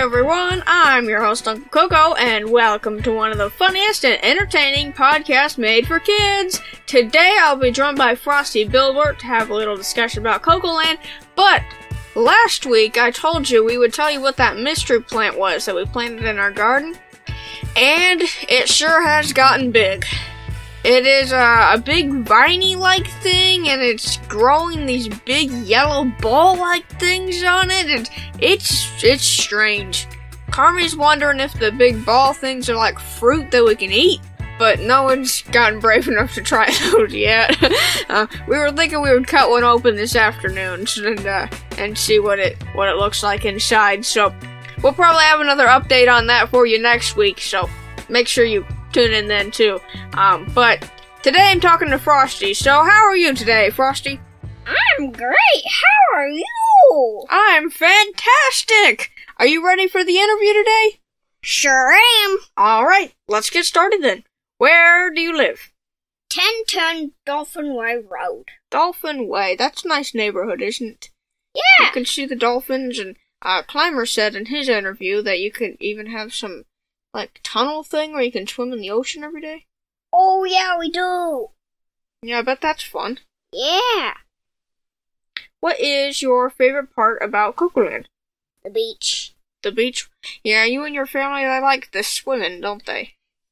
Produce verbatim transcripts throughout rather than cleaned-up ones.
everyone, I'm your host Uncle Coco, and welcome to one of the funniest and entertaining podcasts made for kids. Today I'll be joined by Frosty Bilbert to have a little discussion about Cocoland, but last week I told you we would tell you what that mystery plant was that we planted in our garden, and it sure has gotten big. It is uh, a big viney-like thing, and it's growing these big yellow ball-like things on it, and it's it's strange. Carmi's wondering if the big ball things are like fruit that we can eat, but no one's gotten brave enough to try those yet. uh, we were thinking we would cut one open this afternoon and uh, and see what it what it looks like inside. So we'll probably have another update on that for you next week. So make sure you tune in then too. Um, but today I'm talking to Frosty. So how are you today, Frosty? I'm great. How are you? I'm fantastic. Are you ready for the interview today? Sure am. All right, let's get started then. Where do you live? ten ten Dolphin Way Road. Dolphin Way. That's a nice neighborhood, isn't it? Yeah. You can see the dolphins, and uh, Clymer said in his interview that you could even have some like tunnel thing where you can swim in the ocean every day. Oh yeah, we do. Yeah, I bet that's fun. Yeah. What is your favorite part about Cocoland? The beach. The beach? Yeah, you and your family, they like the swimming, don't they?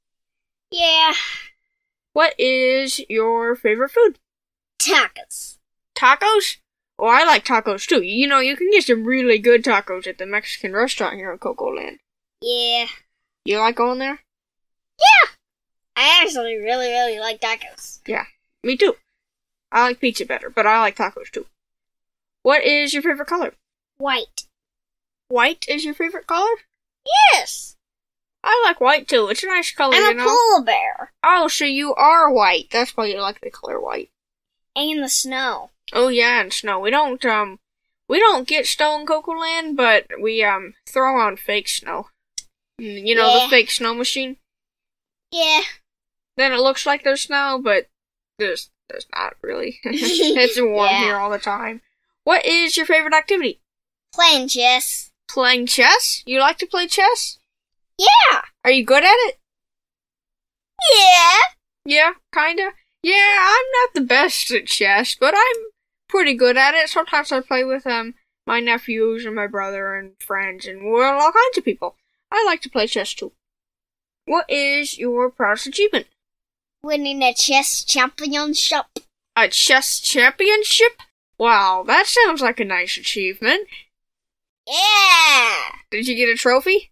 Yeah. What is your favorite food? Tacos. Tacos? Oh, I like tacos too. You know, you can get some really good tacos at the Mexican restaurant here in Cocoland. Yeah. You like going there? Yeah. I actually really, really like tacos. Yeah, me too. I like pizza better, but I like tacos too. What is your favorite color? White. White is your favorite color? Yes. I like white too. It's a nice color, I'm you a know? polar bear. Oh, so you are white. That's why you like the color white. And the snow. Oh yeah, and snow. We don't um we don't get snow in Cocoland, but we um throw on fake snow. You know, Yeah. the fake snow machine? Yeah. Then it looks like there's snow, but there's there's not really. It's warm Yeah. here all the time. What is your favorite activity? Playing chess. Playing chess? You like to play chess? Yeah. Are you good at it? Yeah. Yeah, kinda. Yeah, I'm not the best at chess, but I'm pretty good at it. Sometimes I play with um my nephews and my brother and friends and well, all kinds of people. I like to play chess too. What is your proudest achievement? Winning a chess championship. A chess championship? Wow, that sounds like a nice achievement. Yeah. Did you get a trophy?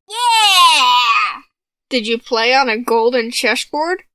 Yeah. Did you play on a golden chessboard?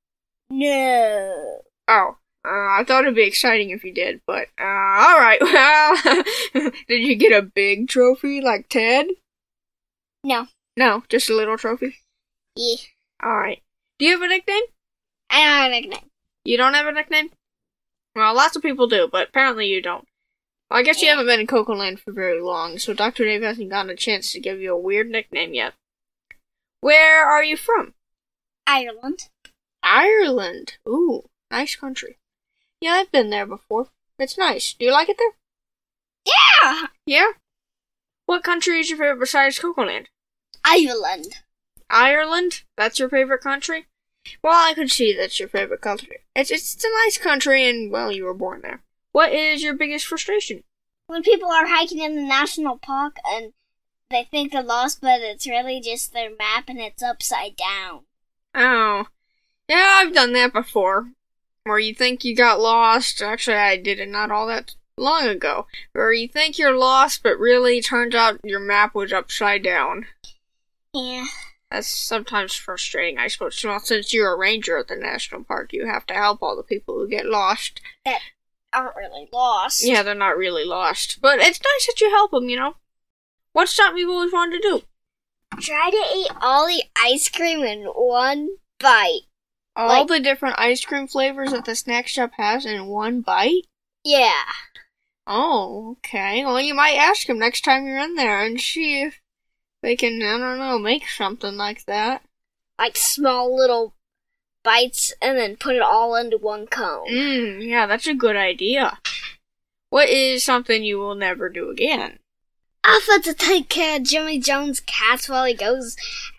No. Oh, uh, I thought it'd be exciting if you did, but, uh, alright, well, did you get a big trophy like Ted? No. No, just a little trophy? Yeah. Alright. Do you have a nickname? I don't have a nickname. You don't have a nickname? Well, lots of people do, but apparently you don't. Well, I guess you Yeah. haven't been in Cocoland for very long, so Doctor Dave hasn't gotten a chance to give you a weird nickname yet. Where are you from? Ireland. Ireland. Ooh, nice country. Yeah, I've been there before. It's nice. Do you like it there? Yeah. Yeah? What country is your favorite besides Cocoland? Ireland. Ireland? That's your favorite country? Well, I could see that's your favorite country. It's, it's a nice country, and, well, you were born there. What is your biggest frustration? When people are hiking in the national park and they think they're lost, but it's really just their map and it's upside down. Oh. Yeah, I've done that before. Where you think you got lost. Actually, I did it not all that long ago. Where you think you're lost, but really turns out your map was upside down. Yeah. That's sometimes frustrating, I suppose. Well, since you're a ranger at the national park, you have to help all the people who get lost. That aren't really lost. Yeah, they're not really lost. But it's nice that you help them, you know? What's something you've always wanted to do? Try to eat all the ice cream in one bite. All Like- the different ice cream flavors that the snack shop has in one bite? Yeah. Oh, okay. Well, you might ask them next time you're in there and see if they can, I don't know, make something like that. Like small little bites and then put it all into one cone. Mmm, yeah, that's a good idea. What is something you will never do again? I've had to take care of Jimmy Jones' cats while he goes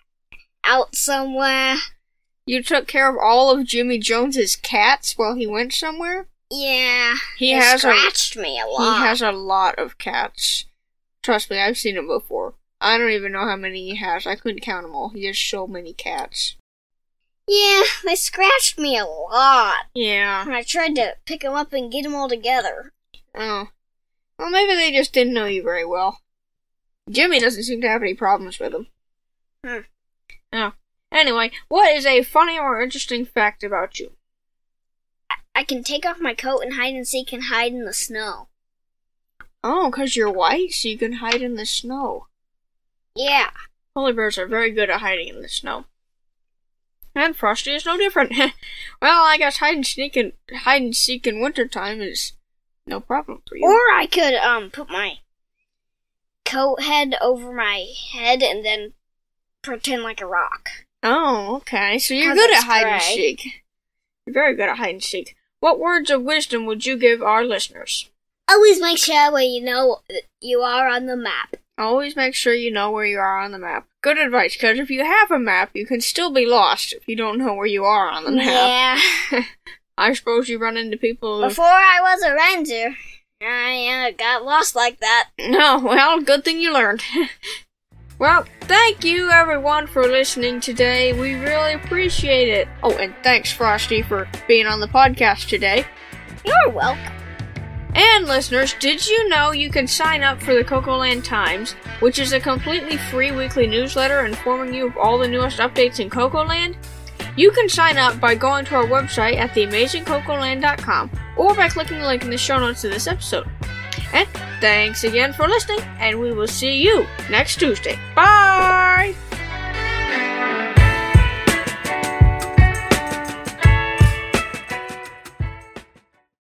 out somewhere. You took care of all of Jimmy Jones's cats while he went somewhere? Yeah, he they has scratched a, me a lot. He has a lot of cats. Trust me, I've seen him before. I don't even know how many he has. I couldn't count them all. He has so many cats. Yeah, they scratched me a lot. Yeah. And I tried to pick them up and get them all together. Oh. Well, maybe they just didn't know you very well. Jimmy doesn't seem to have any problems with them. Hmm. Oh. Anyway, what is a funny or interesting fact about you? I, I can take off my coat and hide and seek and hide in the snow. Oh, 'cause you're white, so you can hide in the snow. Yeah. Polar bears are very good at hiding in the snow. And Frosty is no different. Well, I guess hide and sneak and hide and seek in wintertime is no problem for you. Or I could um put my coat head over my head and then pretend like a rock. Oh, okay. So you're 'Cause good it's at hide and gray. seek. You're very good at hide and seek. What words of wisdom would you give our listeners? Always make sure where you know you are on the map. Always make sure you know where you are on the map. Good advice, because if you have a map, you can still be lost if you don't know where you are on the map. Yeah. I suppose you run into people who... Before I was a ranger, I uh, got lost like that. No, well, good thing you learned. Well, thank you everyone for listening today. We really appreciate it. Oh, and thanks Frosty for being on the podcast today. You're welcome. And listeners, did you know you can sign up for the Cocoland Times, which is a completely free weekly newsletter informing you of all the newest updates in Cocoland? You can sign up by going to our website at the amazing cocoland dot com or by clicking the link in the show notes of this episode. And thanks again for listening, and we will see you next Tuesday. Bye!